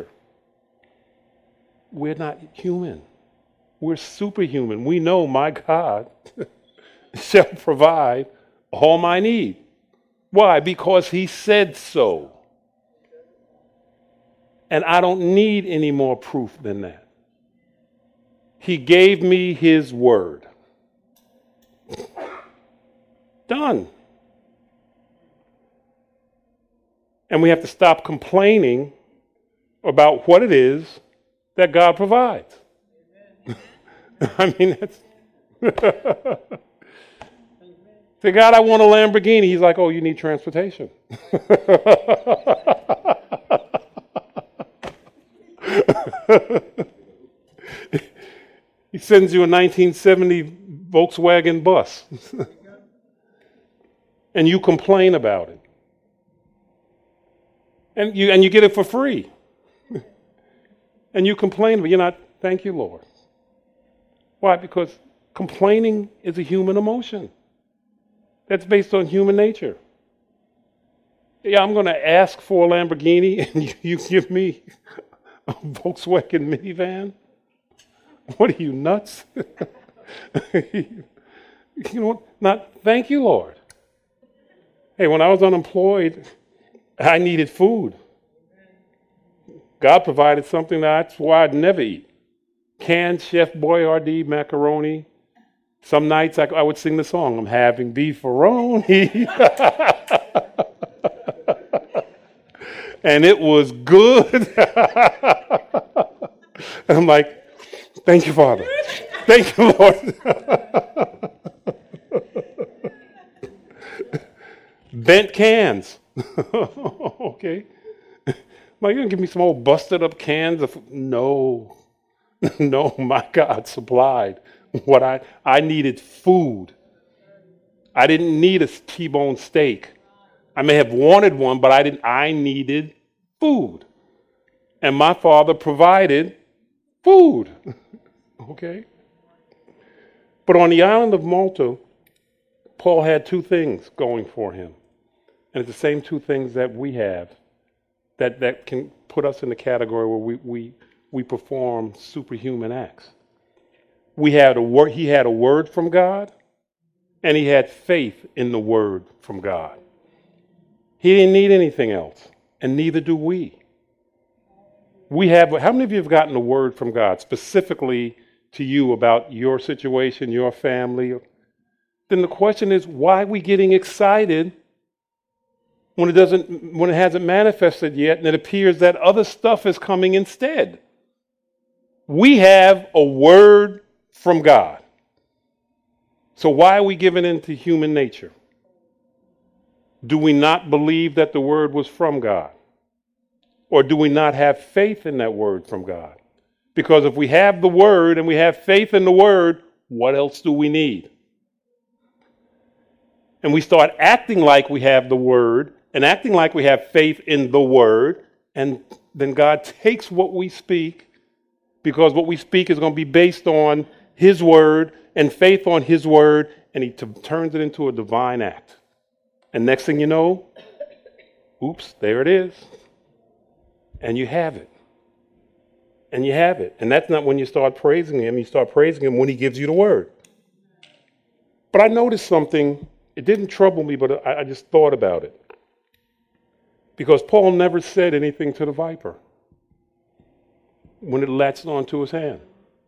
We're not human. We're superhuman. We know my God shall provide all my need. Why? Because he said so. And I don't need any more proof than that. He gave me his word. Done. And we have to stop complaining about what it is that God provides. I mean, that's... Say, God, I want a Lamborghini. He's like, oh, you need transportation. He sends you a 1970 Volkswagen bus. And you complain about it. And you get it for free. And you complain, but you're not, thank you, Lord. Why? Because complaining is a human emotion. That's based on human nature. Yeah, I'm going to ask for a Lamborghini and you give me a Volkswagen minivan? What are you, nuts? You know what? Not, thank you, Lord. Hey, when I was unemployed, I needed food. God provided something that's why I'd never eat. Canned Chef Boyardee macaroni. Some nights I would sing the song, I'm having beefaroni. And it was good. I'm like, thank you, Father. Thank you, Lord. Bent cans. Okay. Like, you're going to give me some old busted up cans of... No. No, my God supplied what I needed food. I didn't need a T-bone steak. I may have wanted one, but I needed food. And my Father provided food. Okay? But on the island of Malta, Paul had two things going for him. And it's the same two things that we have that can put us in the category where we perform superhuman acts. He had a word from God, and he had faith in the word from God. He didn't need anything else, and neither do we. How many of you have gotten a word from God specifically to you about your situation, your family? Then the question is, why are we getting excited when it hasn't manifested yet, and it appears that other stuff is coming instead? We have a word from God. So why are we giving in to human nature? Do we not believe that the word was from God? Or do we not have faith in that word from God? Because if we have the word and we have faith in the word, what else do we need? And we start acting like we have the word and acting like we have faith in the word, and then God takes what we speak, because what we speak is going to be based on his word and faith on his word, and he turns it into a divine act. And next thing you know, oops, there it is. And you have it. And you have it. And that's not when you start praising him. You start praising him when he gives you the word. But I noticed something. It didn't trouble me, but I just thought about it. Because Paul never said anything to the viper when it latched onto his hand.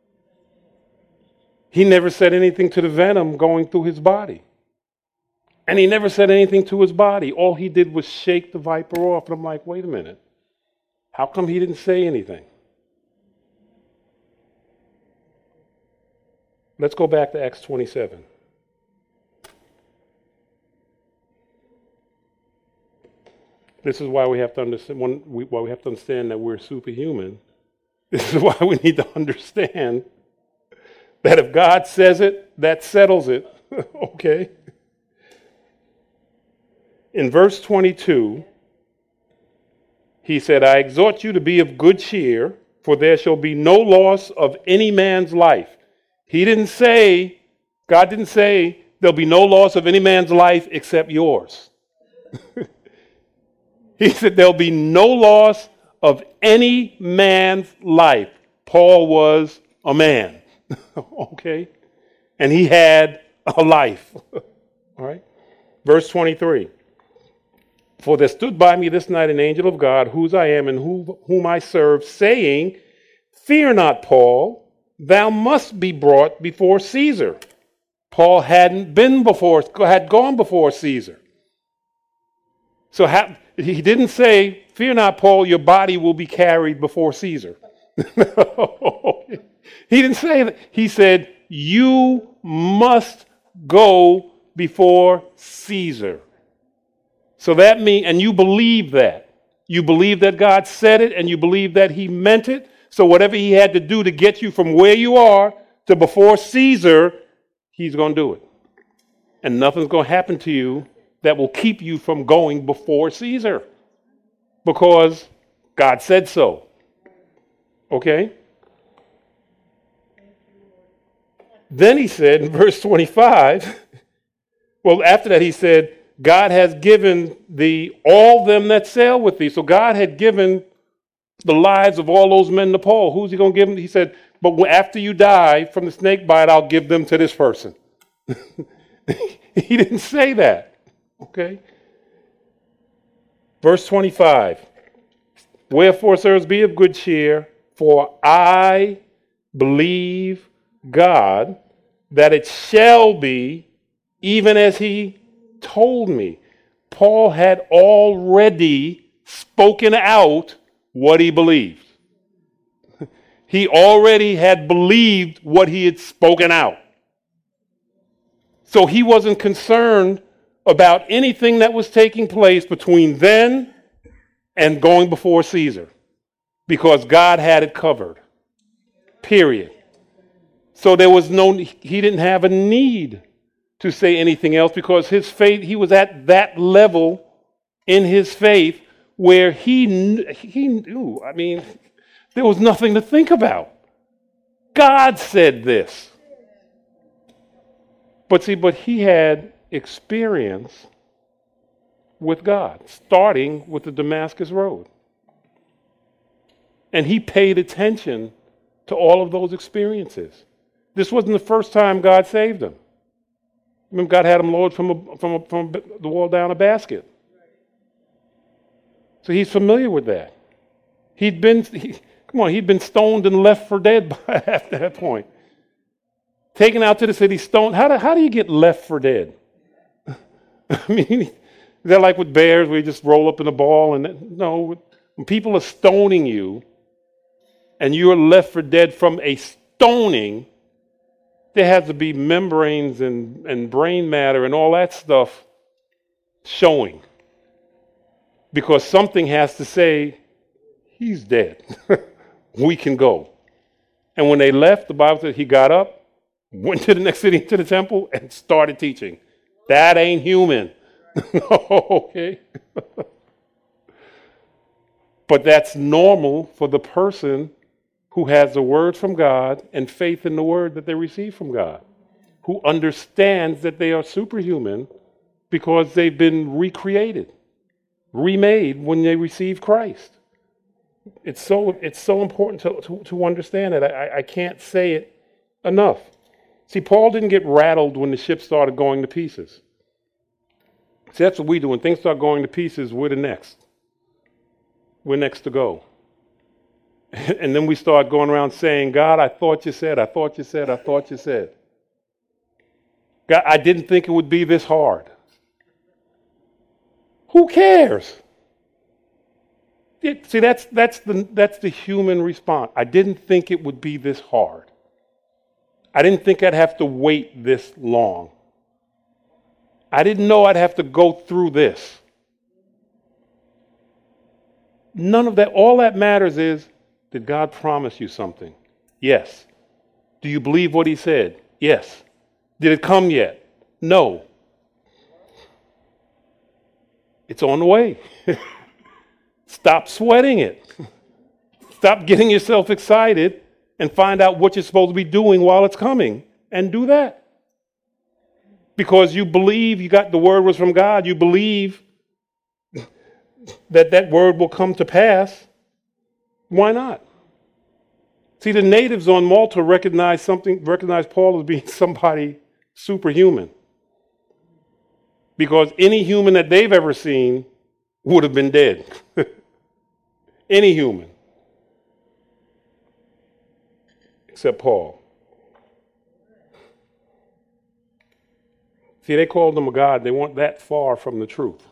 He never said anything to the venom going through his body. And he never said anything to his body. All he did was shake the viper off. And I'm like, wait a minute. How come he didn't say anything? Let's go back to Acts 27. This is why we have to understand why we have to understand that we're superhuman. This is why we need to understand that if God says it, that settles it. Okay? In verse 22, he said, I exhort you to be of good cheer, for there shall be no loss of any man's life. God didn't say there'll be no loss of any man's life except yours. He said there'll be no loss of any man's life. Paul was a man, okay? And he had a life, all right? Verse 23. For there stood by me this night an angel of God, whose I am and whom I serve, saying, Fear not, Paul, thou must be brought before Caesar. Paul had gone before Caesar. So he didn't say, Fear not, Paul, your body will be carried before Caesar. He didn't say that. He said, you must go before Caesar. So that means, and you believe that. You believe that God said it, and you believe that he meant it. So whatever he had to do to get you from where you are to before Caesar, he's going to do it. And nothing's going to happen to you that will keep you from going before Caesar. Because God said so. Okay? Then he said in verse 25, well, after that he said, God has given thee all them that sail with thee. So God had given the lives of all those men to Paul. Who's he going to give them? He said, but after you die from the snake bite, I'll give them to this person. He didn't say that. Okay? Verse 25. Wherefore, sirs, be of good cheer, for I believe God that it shall be even as he told me. Paul had already spoken out what he believed. He already had believed what he had spoken out. So he wasn't concerned about anything that was taking place between then and going before Caesar, because God had it covered. Period. So he didn't have a need to say anything else, because his faith, he was at that level in his faith where he knew, I mean, there was nothing to think about. God said this. But he had experience with God, starting with the Damascus Road. And he paid attention to all of those experiences. This wasn't the first time God saved him. Remember, God had him lowered from the wall down a basket. So he's familiar with that. He'd been stoned and left for dead at that point. Taken out to the city, stoned. How do you get left for dead? I mean, is that like with bears where you just roll up in a ball? No, when people are stoning you and you're left for dead from a stoning, there has to be membranes and brain matter and all that stuff showing. Because something has to say, he's dead. We can go. And when they left, the Bible said he got up, went to the next city, to the temple, and started teaching. That ain't human. Okay? But that's normal for the person who has the word from God and faith in the word that they receive from God, who understands that they are superhuman because they've been recreated, remade when they receive Christ. It's so important to understand it. I can't say it enough. See, Paul didn't get rattled when the ship started going to pieces. See, that's what we do. When things start going to pieces, we're the next. We're next to go. And then we start going around saying, God, I thought you said, I thought you said, I thought you said. God, I didn't think it would be this hard. Who cares? See, that's the human response. I didn't think it would be this hard. I didn't think I'd have to wait this long. I didn't know I'd have to go through this. None of that. All that matters is, did God promise you something? Yes. Do you believe what he said? Yes. Did it come yet? No. It's on the way. Stop sweating it. Stop getting yourself excited and find out what you're supposed to be doing while it's coming and do that. Because you believe you got the word was from God. You believe that that word will come to pass. Why not? See, the natives on Malta recognized Paul as being somebody superhuman. Because any human that they've ever seen would have been dead. Any human. Except Paul. See, they called him a god. They weren't that far from the truth.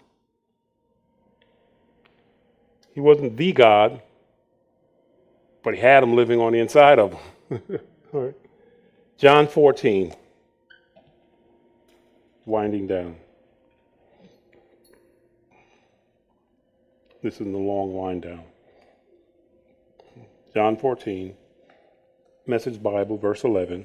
He wasn't the God, but he had him living on the inside of him. All right. John 14. Winding down. This is the long wind down. John 14, Message Bible, verse 11.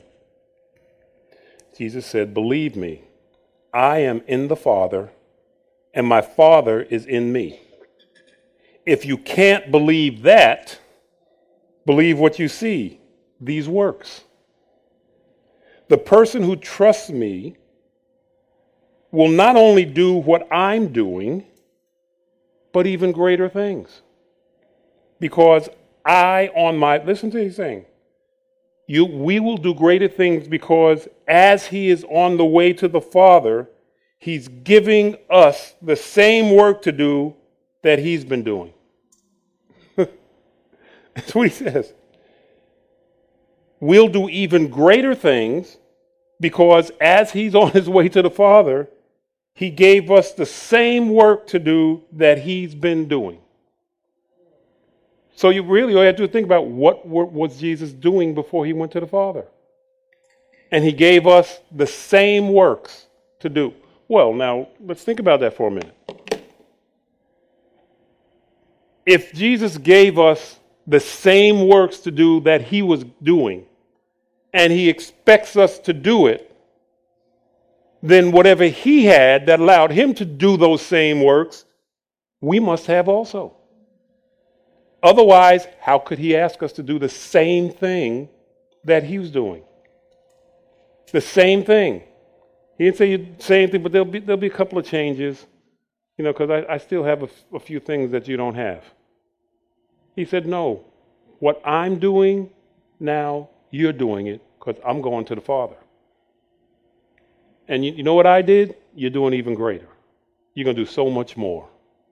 Jesus said, "Believe me, I am in the Father, and my Father is in me. If you can't believe that, believe what you see, these works. The person who trusts me will not only do what I'm doing, but even greater things. Because listen to what he's saying. We will do greater things because as he is on the way to the Father, he's giving us the same work to do that he's been doing." That's what he says. We'll do even greater things because as he's on his way to the Father, he gave us the same work to do that he's been doing. So you really all have to think about what was Jesus doing before he went to the Father. And he gave us the same works to do. Well, now, let's think about that for a minute. If Jesus gave us the same works to do that he was doing, and he expects us to do it, then whatever he had that allowed him to do those same works, we must have also. Otherwise, how could he ask us to do the same thing that he was doing? The same thing. He didn't say the same thing, but there'll be a couple of changes, because I still have a few things that you don't have. He said, no, what I'm doing now, you're doing it because I'm going to the Father. And you know what I did? You're doing even greater. You're going to do so much more.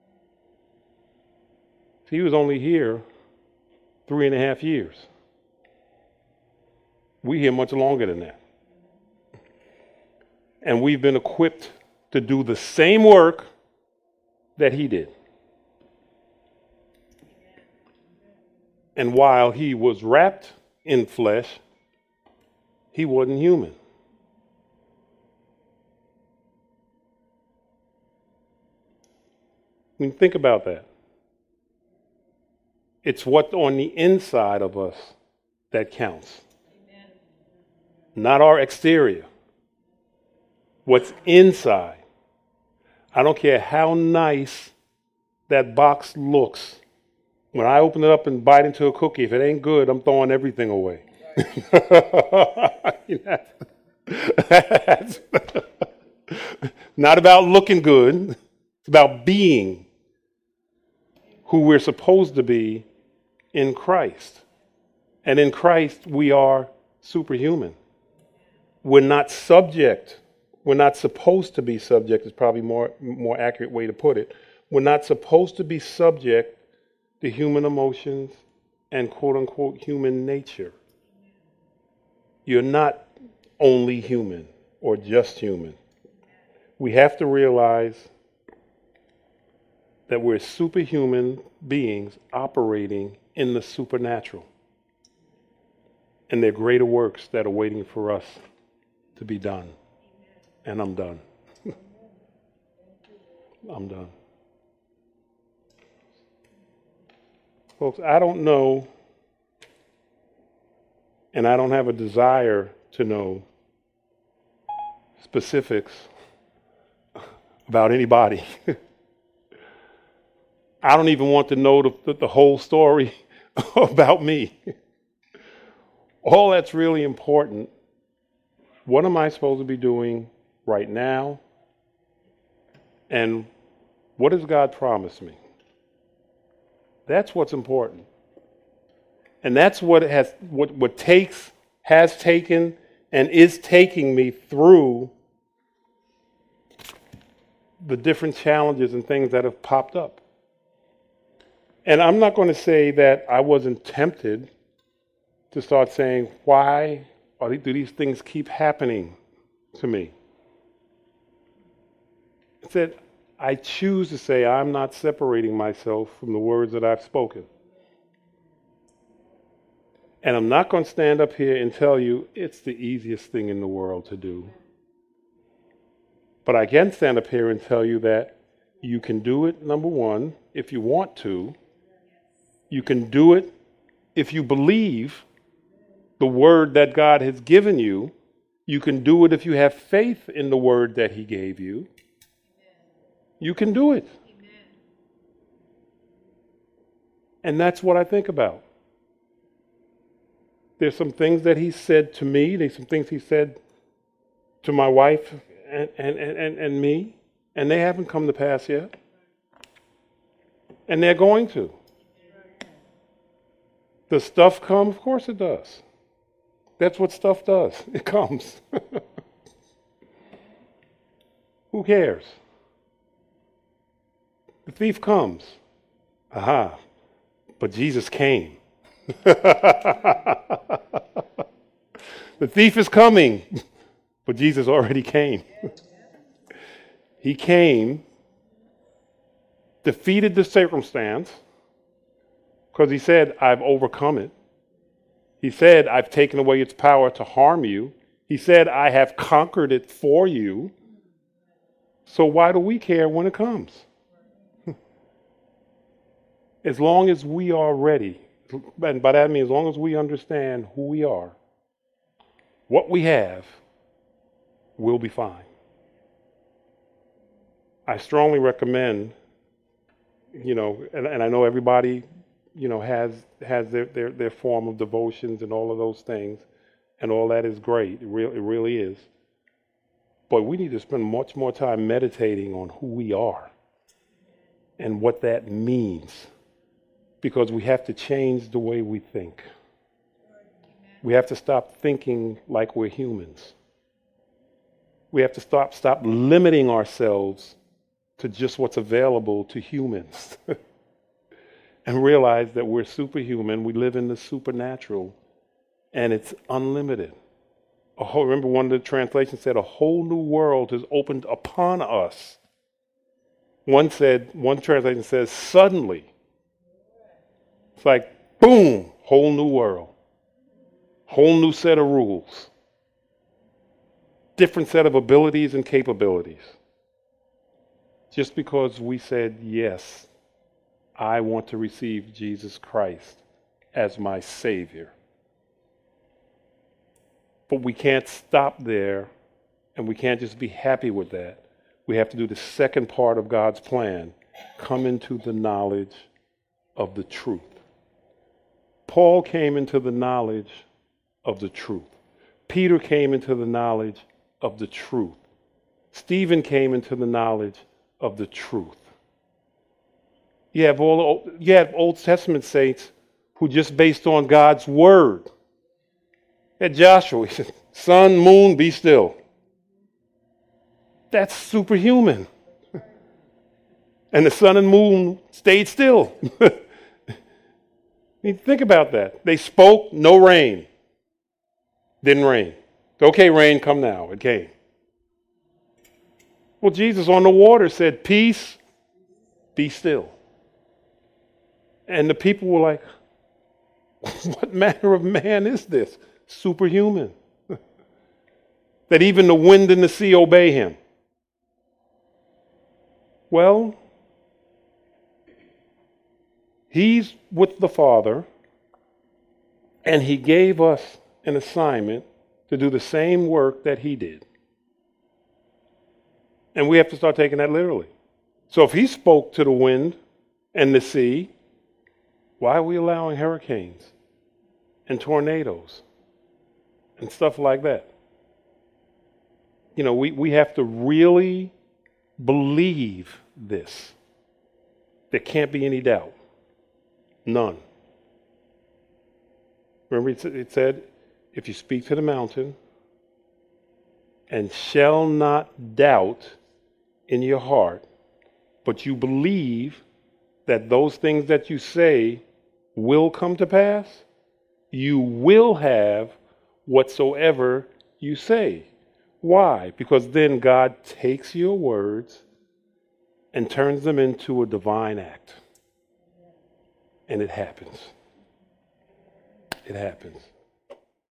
He was only here 3.5 years. We here much longer than that. And we've been equipped to do the same work that he did. And while he was wrapped in flesh, he wasn't human. I mean, think about that. It's what's on the inside of us that counts. Amen. Not our exterior. What's inside. I don't care how nice that box looks. When I open it up and bite into a cookie, if it ain't good, I'm throwing everything away. Not about looking good. It's about being who we're supposed to be in Christ. And in Christ, we are superhuman. We're not subject. We're not supposed to be subject, is probably more accurate way to put it. We're not supposed to be subject to human emotions and quote-unquote human nature. You're not only human or just human. We have to realize that we're superhuman beings operating in the supernatural. And there are greater works that are waiting for us to be done. And I'm done. I'm done. Folks, I don't know, and I don't have a desire to know specifics about anybody. I don't even want to know the whole story about me. All that's really important, what am I supposed to be doing right now? And what does God promise me? That's what's important. And that's what has taken and is taking me through the different challenges and things that have popped up. And I'm not going to say that I wasn't tempted to start saying, why do these things keep happening to me? I said, I choose to say I'm not separating myself from the words that I've spoken. And I'm not going to stand up here and tell you it's the easiest thing in the world to do. But I can stand up here and tell you that you can do it, number one, if you want to. You can do it if you believe the word that God has given you. You can do it if you have faith in the word that he gave you. You can do it. And that's what I think about. There's some things that he said to me. There's some things he said to my wife and me, and they haven't come to pass yet. And they're going to. Does stuff come? Of course it does. That's what stuff does. It comes. Who cares? The thief comes. Aha. But Jesus came. The thief is coming, but Jesus already came. He came, defeated the circumstance, because he said, I've overcome it. He said, I've taken away its power to harm you. He said, I have conquered it for you. So why do we care when it comes? As long as we are ready, and by that I mean as long as we understand who we are, what we have, we'll be fine. I strongly recommend, and I know everybody, has their form of devotions and all of those things, and all that is great. It really is. But we need to spend much more time meditating on who we are and what that means, because we have to change the way we think. We have to stop thinking like we're humans. We have to stop limiting ourselves to just what's available to humans and realize that we're superhuman. We live in the supernatural, and it's unlimited. Remember, one of the translations said, a whole new world has opened upon us. One translation says, suddenly. It's like, boom, whole new world. Whole new set of rules. Different set of abilities and capabilities. Just because we said, yes, I want to receive Jesus Christ as my Savior. But we can't stop there, and we can't just be happy with that. We have to do the second part of God's plan, come into the knowledge of the truth. Paul came into the knowledge of the truth. Peter came into the knowledge of the truth. Stephen came into the knowledge of the truth. You have Old Testament saints who just based on God's word. At Joshua, he said, sun, moon, be still. That's superhuman. And the sun and moon stayed still. Think about that. They spoke, no rain. Didn't rain. Okay, rain, come now. It came. Well, Jesus on the water said, peace, be still. And the people were like, what manner of man is this? Superhuman. That even the wind and the sea obey him. Well, He's with the Father, and he gave us an assignment to do the same work that he did. And we have to start taking that literally. So if he spoke to the wind and the sea, why are we allowing hurricanes and tornadoes and stuff like that? You know, we have to really believe this. There can't be any doubt. None. Remember it said, if you speak to the mountain and shall not doubt in your heart, but you believe that those things that you say will come to pass, you will have whatsoever you say. Why? Because then God takes your words and turns them into a divine act. And it happens. It happens.